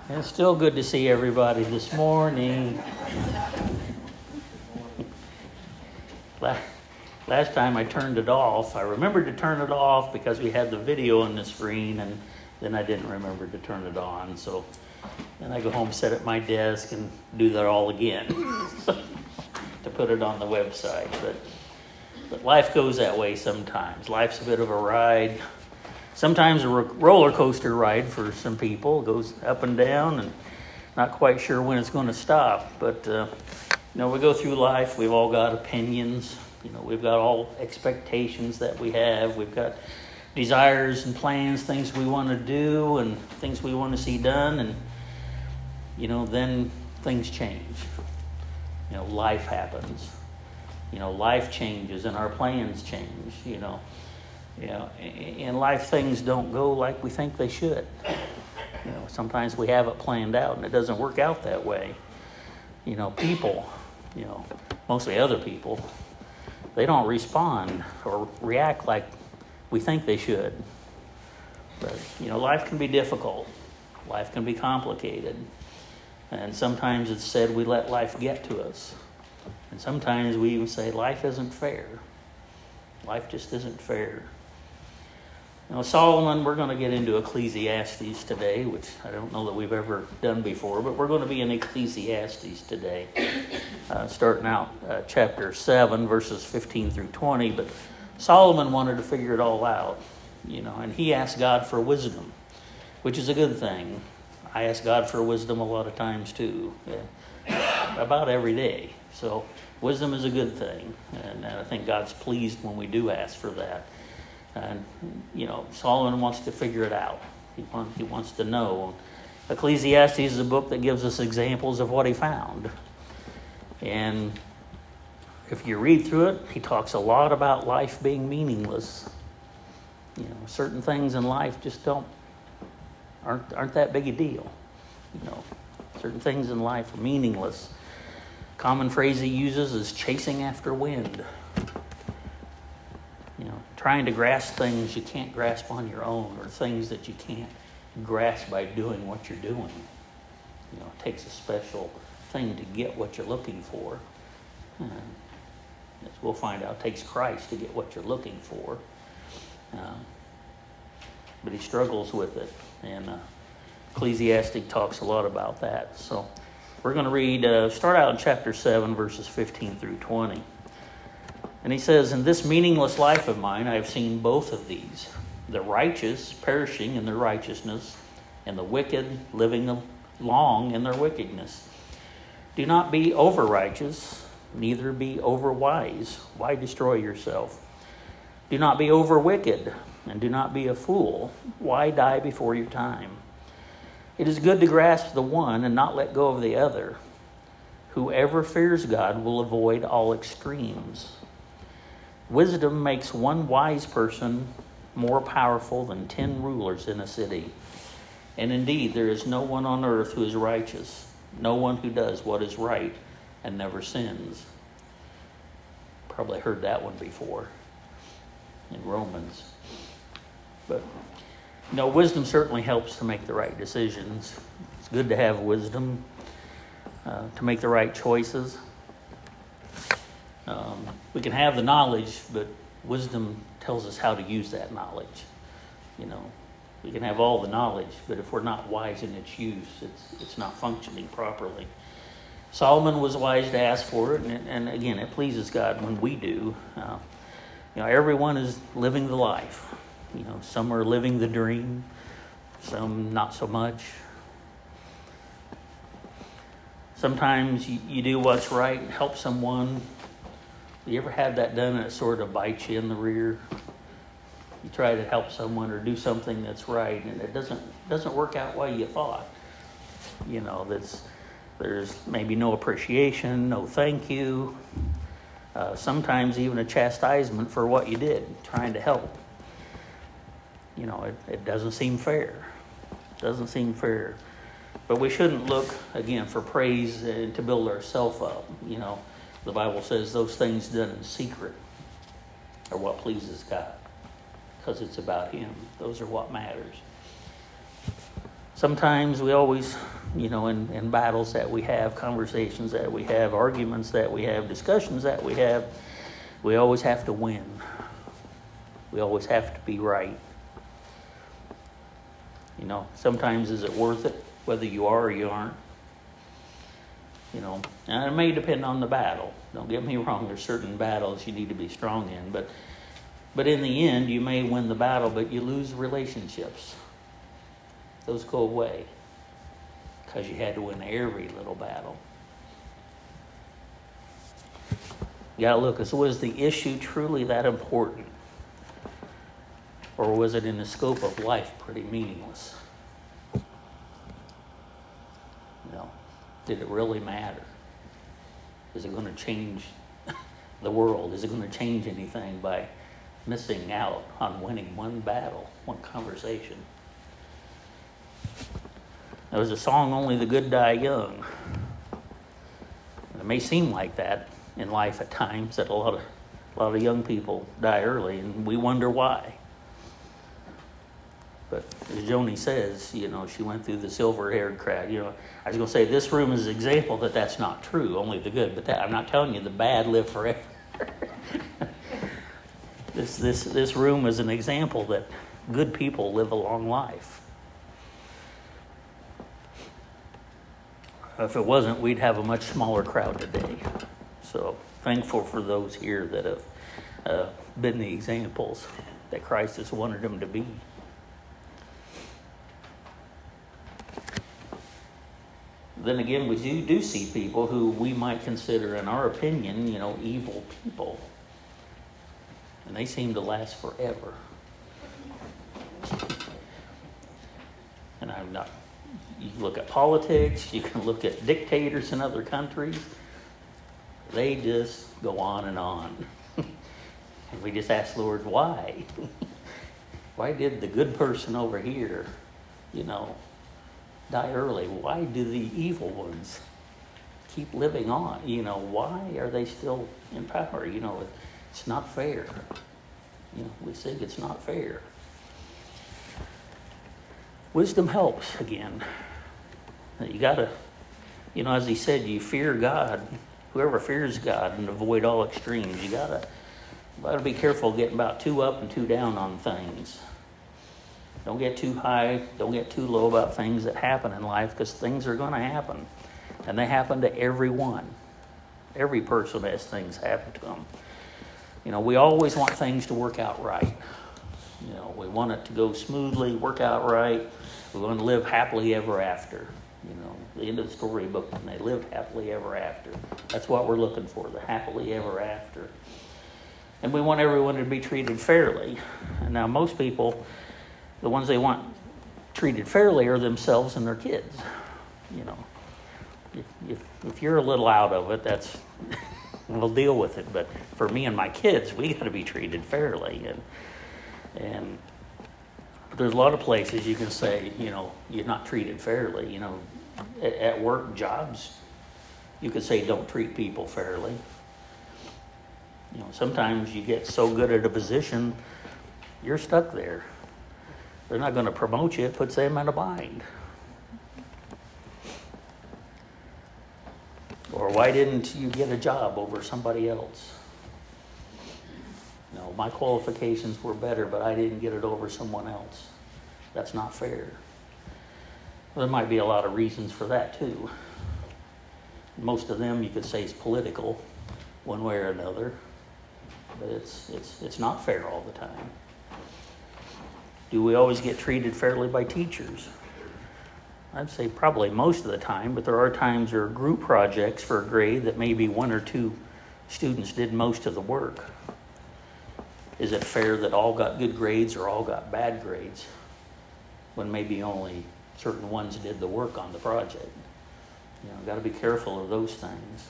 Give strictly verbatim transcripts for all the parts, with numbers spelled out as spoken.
It's still good to see everybody this morning. Last time I turned it off, I remembered to turn it off because we had the video on the screen, and then I didn't remember to turn it on. So then I go home, sit at my desk, and do that all again to put it on the website. But, but life goes that way sometimes. Life's a bit of a ride. Sometimes a roller coaster ride for some people. It goes up and down and not quite sure when it's going to stop. But, uh, you know, we go through life. We've all got opinions. You know, we've got all expectations that we have. We've got desires and plans, things we want to do and things we want to see done. And, you know, then things change. You know, life happens. You know, life changes and our plans change, you know. You know, in life, things don't go like we think they should. You know, sometimes we have it planned out and it doesn't work out that way. You know, people, you know, mostly other people, they don't respond or react like we think they should. But, you know, life can be difficult. Life can be complicated. And sometimes it's said we let life get to us. And sometimes we even say life isn't fair. Life just isn't fair. Now, Solomon, we're going to get into Ecclesiastes today, which I don't know that we've ever done before, but we're going to be in Ecclesiastes today, uh, starting out uh, chapter seven, verses fifteen through twenty. But Solomon wanted to figure it all out, you know, and he asked God for wisdom, which is a good thing. I ask God for wisdom a lot of times too, yeah, about every day. So wisdom is a good thing, and I think God's pleased when we do ask for that. And, you know, Solomon wants to figure it out. He, want, he wants to know. Ecclesiastes is a book that gives us examples of what he found. And if you read through it, he talks a lot about life being meaningless. You know, certain things in life just don't, aren't, aren't that big a deal. You know, certain things in life are meaningless. Common phrase he uses is chasing after wind. You know, trying to grasp things you can't grasp on your own, or things that you can't grasp by doing what you're doing. You know, it takes a special thing to get what you're looking for. And as we'll find out, it takes Christ to get what you're looking for. Um, but he struggles with it. And uh, Ecclesiastes talks a lot about that. So we're going to read, uh, start out in chapter seven, verses fifteen through twenty. And he says, "In this meaningless life of mine, I have seen both of these, the righteous perishing in their righteousness, and the wicked living long in their wickedness. Do not be over-righteous, neither be over-wise. Why destroy yourself? Do not be over-wicked, and do not be a fool. Why die before your time? It is good to grasp the one and not let go of the other. Whoever fears God will avoid all extremes. Wisdom makes one wise person more powerful than ten rulers in a city. And indeed, there is no one on earth who is righteous, no one who does what is right and never sins." Probably heard that one before in Romans. But, you know, wisdom certainly helps to make the right decisions. It's good to have wisdom uh, to make the right choices. Um, we can have the knowledge, but wisdom tells us how to use that knowledge. You know, we can have all the knowledge, but if we're not wise in its use, it's it's not functioning properly. Solomon was wise to ask for it, and, and again, it pleases God when we do. Uh, you know, everyone is living the life. You know, some are living the dream, some not so much. Sometimes you, you do what's right, help someone. You ever had that done and it sort of bites you in the rear? You try to help someone or do something that's right, and it doesn't doesn't work out well you thought. You know, that's there's maybe no appreciation, no thank you. Uh, sometimes even a chastisement for what you did, trying to help. You know, it, it doesn't seem fair. It doesn't seem fair. But we shouldn't look, again, for praise and to build ourselves up. You know, the Bible says those things done in secret are what pleases God, because it's about Him. Those are what matters. Sometimes we always you know, in, in battles that we have, conversations that we have, arguments that we have, discussions that we have, we always have to win. We always have to be right. You know, sometimes is it worth it, whether you are or you aren't? You know, and it may depend on the battle. Don't get me wrong, there's certain battles you need to be strong in, but but in the end, you may win the battle, but you lose relationships. Those go away because you had to win every little battle. You got to look, so was the issue truly that important? Or was it in the scope of life pretty meaningless? You know, did it really matter? Is it going to change the world? Is it going to change anything by missing out on winning one battle, one conversation? There was a song, "Only the Good Die Young." It may seem like that in life at times, that a lot of a lot of young people die early, and we wonder why. But as Joni says, you know, she went through the silver-haired crowd. You know, I was going to say this room is an example that that's not true, only the good. But that, I'm not telling you the bad live forever. this this this room is an example that good people live a long life. If it wasn't, we'd have a much smaller crowd today. So thankful for those here that have uh, been the examples that Christ has wanted them to be. Then again, we do, do see people who we might consider, in our opinion, you know, evil people. And they seem to last forever. And I'm not, you look at politics, you can look at dictators in other countries. They just go on and on. And we just ask the Lord, why? Why did the good person over here, you know, die early? Why do the evil ones keep living on? You know, why are they still in power? You know, it's not fair. You know, we think it's not fair. Wisdom helps again. You gotta, you know, as he said, you fear God. Whoever fears God, and avoid all extremes. You gotta, you gotta be careful getting about too up and too down on things. Don't get too high, don't get too low about things that happen in life, because things are going to happen. And they happen to everyone. Every person has things happen to them. You know, we always want things to work out right. You know, we want it to go smoothly, work out right. We want to live happily ever after. You know, the end of the storybook, when they lived happily ever after. That's what we're looking for, the happily ever after. And we want everyone to be treated fairly. And now most people, the ones they want treated fairly are themselves and their kids. You know, if if, if you're a little out of it, that's we'll deal with it. But for me and my kids, we got to be treated fairly. And and there's a lot of places you can say, you know, you're not treated fairly. You know, at, at work, jobs, you could say don't treat people fairly. You know, sometimes you get so good at a position, you're stuck there. They're not going to promote you. It puts them in a bind. Or why didn't you get a job over somebody else? You know, my qualifications were better, but I didn't get it over someone else. That's not fair. There might be a lot of reasons for that too. Most of them you could say is political, one way or another. But it's it's it's not fair all the time. Do we always get treated fairly by teachers? I'd say probably most of the time, but there are times there are group projects for a grade that maybe one or two students did most of the work. Is it fair that all got good grades or all got bad grades when maybe only certain ones did the work on the project? You know, got to be careful of those things.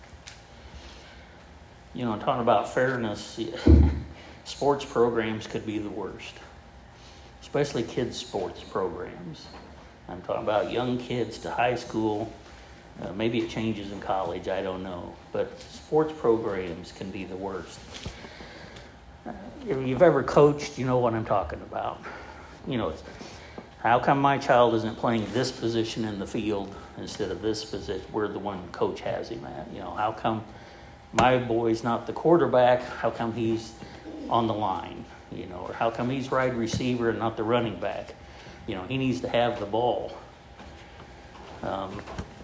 You know, talking about fairness, sports programs could be the worst. Especially kids' sports programs. I'm talking about young kids to high school. Uh, maybe it changes in college, I don't know. But sports programs can be the worst. Uh, if you've ever coached, you know what I'm talking about. You know, it's, How come my child isn't playing this position in the field instead of this position where the one coach has him at? You know, how come my boy's not the quarterback? How come he's on the line? You know, or how come he's wide receiver and not the running back? You know, he needs to have the ball. Um,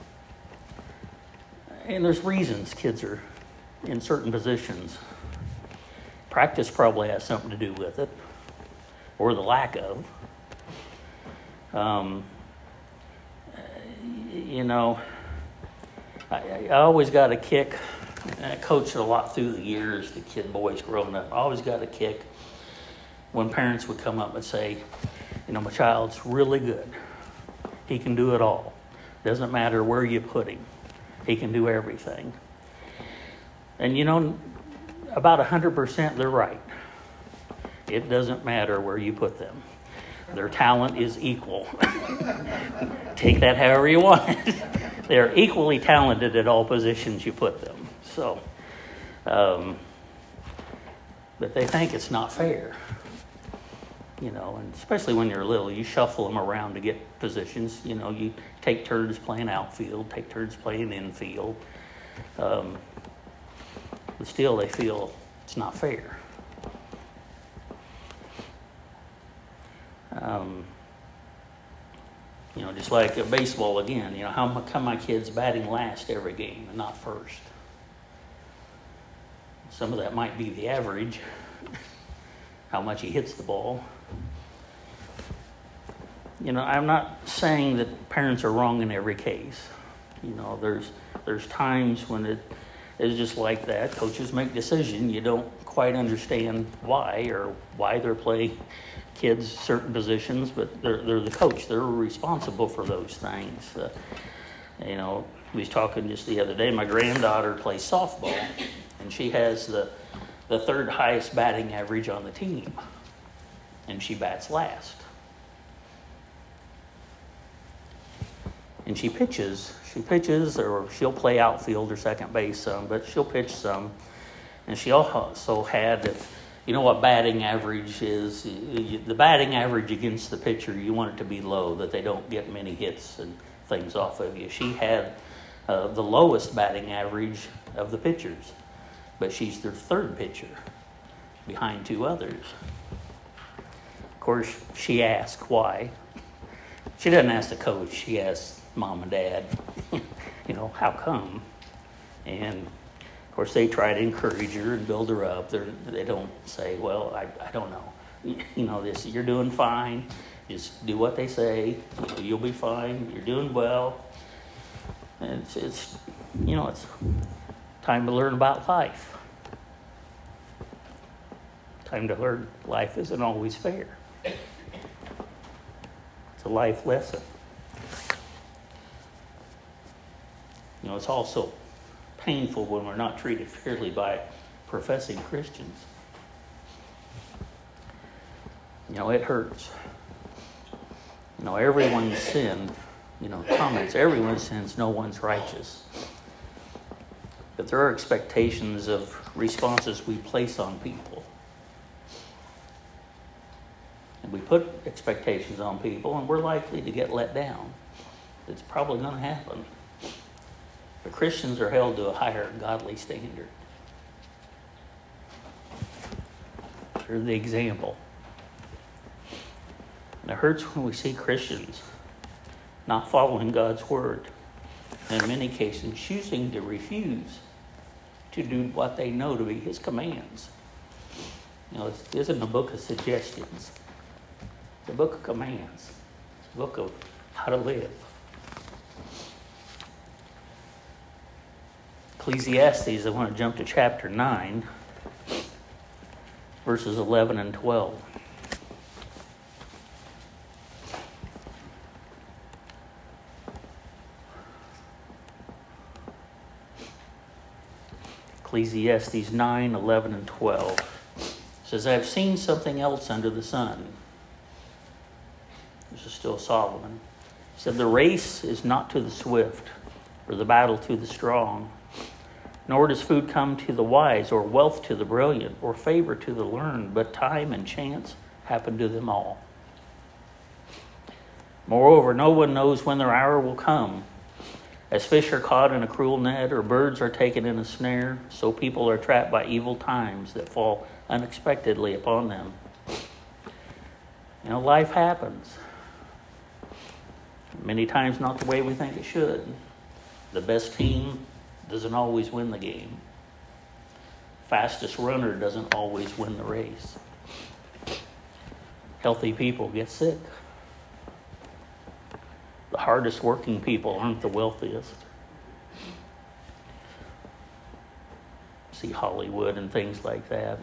and there's reasons kids are in certain positions. Practice probably has something to do with it, or the lack of. Um, you know, I, I always got a kick, and I coached a lot through the years, the kid boys growing up. I always got a kick when parents would come up and say, you know, my child's really good. He can do it all. Doesn't matter where you put him. He can do everything. And you know, about one hundred percent they're right. It doesn't matter where you put them. Their talent is equal. Take that however you want. They're equally talented at all positions you put them. So, um, but they think it's not fair. You know, and especially when you're little, you shuffle them around to get positions. You know, you take turns playing outfield, take turns playing infield. Um, but still, they feel it's not fair. Um, you know, just like a baseball again, you know, how come my kid's batting last every game and not first? Some of that might be the average, how much he hits the ball. You know, I'm not saying that parents are wrong in every case. You know, there's there's times when it is just like that. Coaches make decisions. You don't quite understand why or why they're playing kids certain positions, but they're they're the coach. They're responsible for those things. Uh, you know, we was talking just the other day. My granddaughter plays softball, and she has the the third highest batting average on the team, and she bats last. And she pitches. She pitches, or she'll play outfield or second base some, but she'll pitch some. And she also had, you know what batting average is? The batting average against the pitcher, you want it to be low, that they don't get many hits and things off of you. She had uh, the lowest batting average of the pitchers, but she's their third pitcher behind two others. Of course, she asked why. She doesn't ask the coach, she asks mom and dad, you know, how come? And of course they try to encourage her and build her up. They're, they don't say, well, I, I don't know. You know, this, you're doing fine. Just do what they say. You'll be fine. You're doing well. And it's, it's, you know, it's time to learn about life. Time to learn life isn't always fair. It's a life lesson. You know, it's also painful when we're not treated fairly by professing Christians. You know, it hurts. You know, everyone's sinned. You know, comments, everyone sins, no one's righteous. But there are expectations of responses we place on people. And we put expectations on people, and we're likely to get let down. It's probably going to happen. But Christians are held to a higher godly standard. They're the example. And it hurts when we see Christians not following God's word. And in many cases, choosing to refuse to do what they know to be his commands. You know, this isn't a book of suggestions. It's a book of commands. It's a book of how to live. Ecclesiastes, I want to jump to chapter nine, verses eleven and twelve. Ecclesiastes nine, eleven, and twelve. It says, I have seen something else under the sun. This is still Solomon. He said, the race is not to the swift, or the battle to the strong, nor does food come to the wise, or wealth to the brilliant, or favor to the learned, but time and chance happen to them all. Moreover, no one knows when their hour will come. As fish are caught in a cruel net, or birds are taken in a snare, so people are trapped by evil times that fall unexpectedly upon them. You know, life happens. Many times not the way we think it should. The best team doesn't always win the game. Fastest runner doesn't always win the race. Healthy people get sick. The hardest working people aren't the wealthiest. See Hollywood and things like that.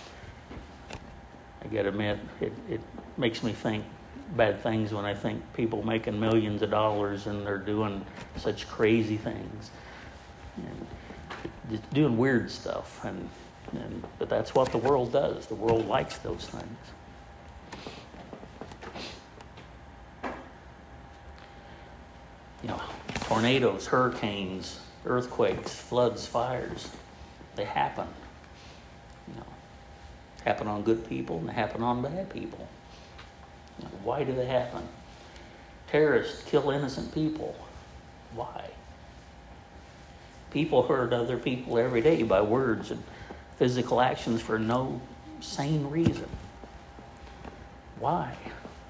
I gotta admit, it, it makes me think bad things when I think people making millions of dollars and they're doing such crazy things. And just doing weird stuff. And, and but that's what the world does. The world likes those things. You know, tornadoes, hurricanes, earthquakes, floods, fires, they happen. You know, happen on good people and they happen on bad people. You know, why do they happen? Terrorists kill innocent people. Why? People hurt other people every day by words and physical actions for no sane reason. Why?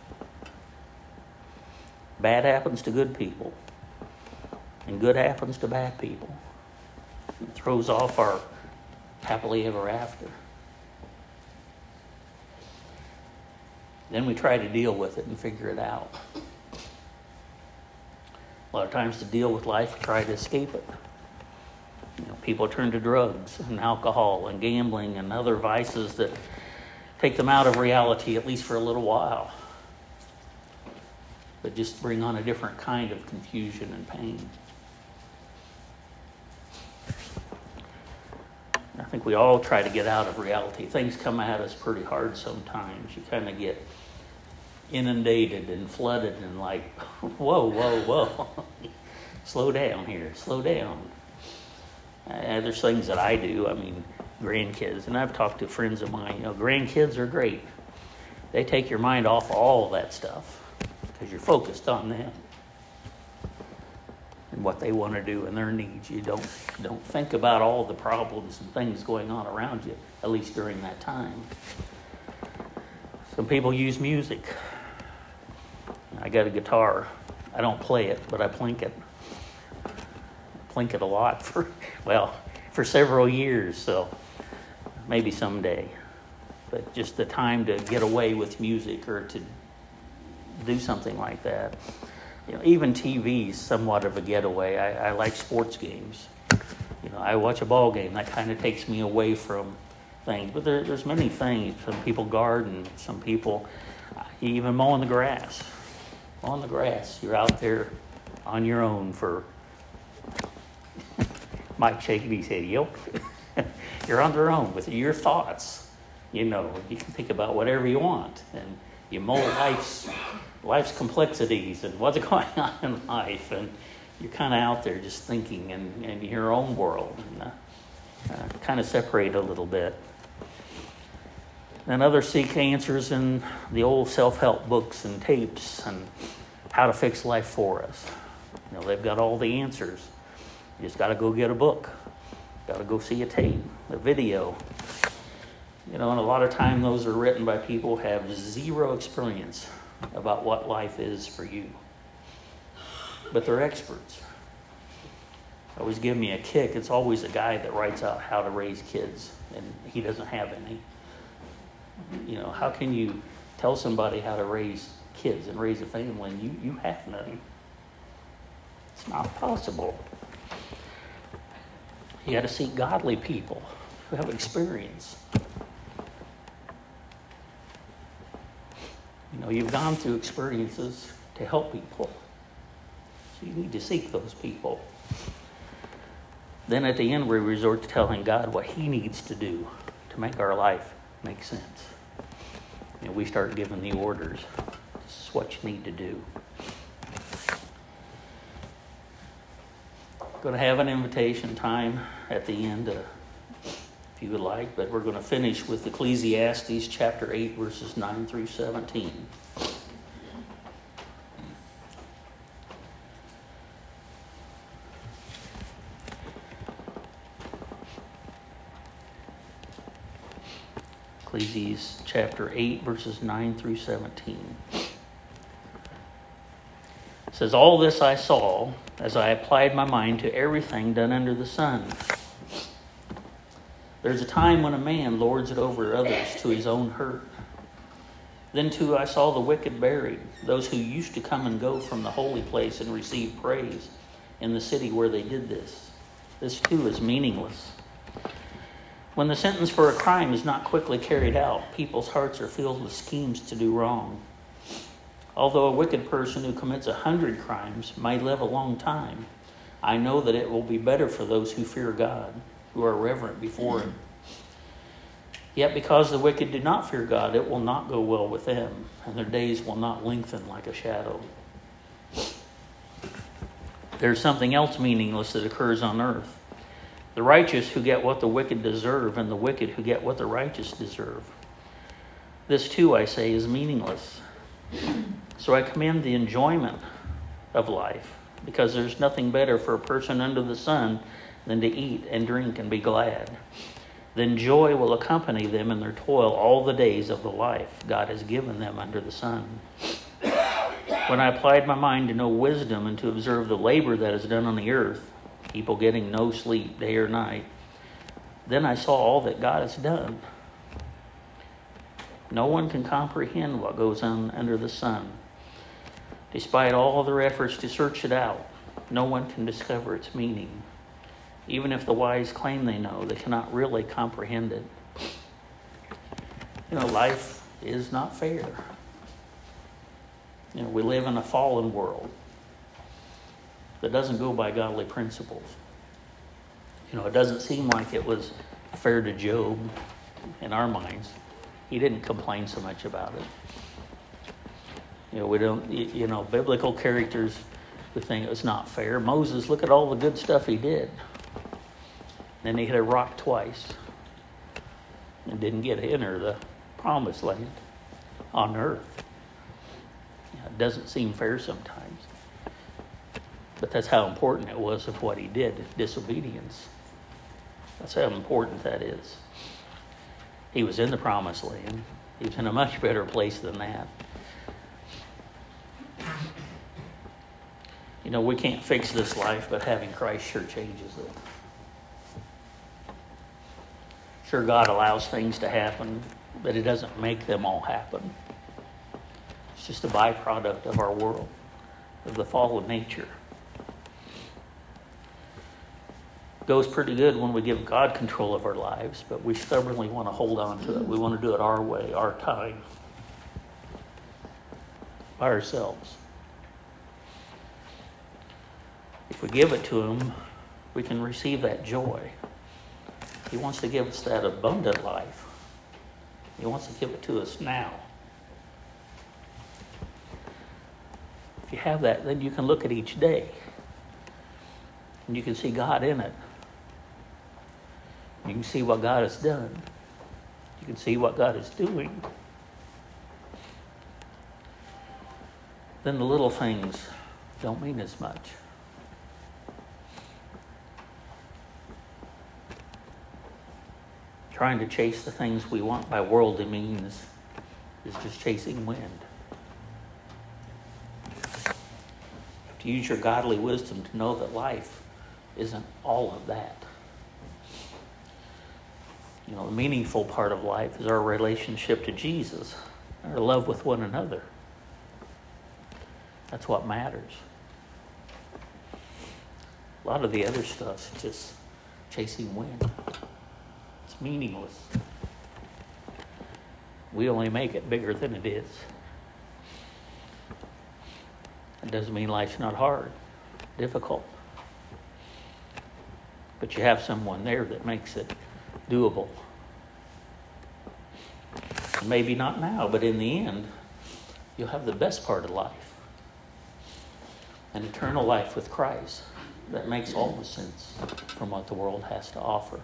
Bad happens to good people. And good happens to bad people. It throws off our happily ever after. Then we try to deal with it and figure it out. A lot of times to deal with life, we try to escape it. You know, people turn to drugs and alcohol and gambling and other vices that take them out of reality, at least for a little while. But just bring on a different kind of confusion and pain. I think we all try to get out of reality. Things come at us pretty hard sometimes. You kind of get inundated and flooded and like, whoa, whoa, whoa. Slow down here, slow down. Uh, there's things that I do. I mean, grandkids, and I've talked to friends of mine, you know, grandkids are great. They take your mind off all of that stuff because you're focused on them and what they want to do and their needs. You don't don't think about all the problems and things going on around you, at least during that time. Some people use music. I got a guitar. I don't play it, but I plink it. Plink it a lot for, well, for several years, so maybe someday. But just the time to get away with music or to do something like that. You know, even T V is somewhat of a getaway. I, I like sports games. You know, I watch a ball game. That kind of takes me away from things. But there, there's many things. Some people garden. Some people even mowing the grass. Mowing the grass. You're out there on your own for... Mike shaking his head. Yep. You're on your own with your thoughts. You know, you can think about whatever you want. And you mow life's... life's complexities and what's going on in life, and you're kind of out there just thinking in, in your own world, and uh, uh, kind of separate a little bit. Then others seek answers in the old self-help books and tapes and how to fix life for us. You know, they've got all the answers. You just got to go get a book, got to go see a tape, a video. You know, and a lot of time those are written by people who have zero experience about what life is for you. But they're experts. Always give me a kick. It's always a guy that writes out how to raise kids, and he doesn't have any. You know, how can you tell somebody how to raise kids and raise a family and you, you have none? It's not possible. You got to seek godly people who have experience. You know, you've gone through experiences to help people. So you need to seek those people. Then at the end, we resort to telling God what he needs to do to make our life make sense. And we start giving the orders. This is what you need to do. Going to have an invitation time at the end, uh, if you would like, but we're going to finish with Ecclesiastes chapter eight, verses nine through seventeen. Ecclesiastes chapter eight, verses nine through seventeen. It says, "All this I saw as I applied my mind to everything done under the sun. There's a time when a man lords it over others to his own hurt. Then too I saw the wicked buried, those who used to come and go from the holy place and receive praise in the city where they did this. This too is meaningless. When the sentence for a crime is not quickly carried out, people's hearts are filled with schemes to do wrong. Although a wicked person who commits a hundred crimes may live a long time, I know that it will be better for those who fear God, who are reverent before him. Yet because the wicked do not fear God, it will not go well with them, and their days will not lengthen like a shadow." There's something else meaningless that occurs on earth. The righteous who get what the wicked deserve, and the wicked who get what the righteous deserve. This too, I say, is meaningless. So I commend the enjoyment of life, because there's nothing better for a person under the sun than to eat and drink and be glad. Then joy will accompany them in their toil all the days of the life God has given them under the sun. When I applied my mind to know wisdom and to observe the labor that is done on the earth, people getting no sleep day or night, then I saw all that God has done. No one can comprehend what goes on under the sun. Despite all their efforts to search it out, no one can discover its meaning. Even if the wise claim they know, they cannot really comprehend it. You know, life is not fair. You know, we live in a fallen world that doesn't go by godly principles. You know, it doesn't seem like it was fair to Job in our minds. He didn't complain so much about it. You know, we don't, you know, biblical characters, we think it's not fair. Moses, look at all the good stuff he did. Then he hit a rock twice and didn't get to enter the promised land on earth. You know, it doesn't seem fair sometimes. But that's how important it was of what he did, disobedience. That's how important that is. He was in the promised land. He was in a much better place than that. You know, we can't fix this life, but having Christ sure changes it. Sure, God allows things to happen, but it doesn't make them all happen. It's just a byproduct of our world, of the fallen nature. It goes pretty good when we give God control of our lives, but we stubbornly want to hold on to it. We want to do it our way, our time, by ourselves. If we give it to him, we can receive that joy. He wants to give us that abundant life. He wants to give it to us now. If you have that, then you can look at each day and you can see God in it. You can see what God has done. You can see what God is doing. Then the little things don't mean as much. Trying to chase the things we want by worldly means is just chasing wind. You have to use your godly wisdom to know that life isn't all of that. You know, the meaningful part of life is our relationship to Jesus, our love with one another. That's what matters. A lot of the other stuff's just chasing wind. It's meaningless. We only make it bigger than it is. It doesn't mean life's not hard, difficult. But you have someone there that makes it doable. Maybe not now, but in the end, you'll have the best part of life. An eternal life with Christ that makes all the sense from what the world has to offer.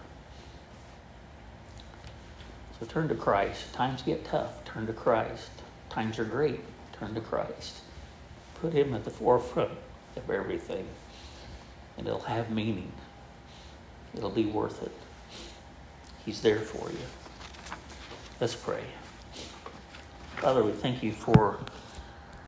So turn to Christ. Times get tough. Turn to Christ. Times are great. Turn to Christ. Put him at the forefront of everything, and it'll have meaning. It'll be worth it. He's there for you. Let's pray. Father, we thank you for